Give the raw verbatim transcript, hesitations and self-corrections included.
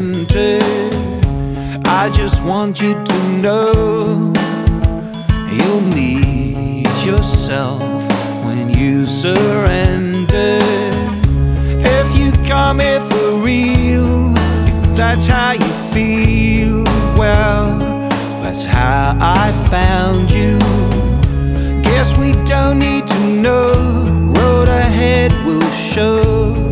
enter. I just want you to know you'll meet yourself when you surrender. If you come here for real, if that's how you feel, well, that's how I found you. Guess we don't need to know, road ahead will show.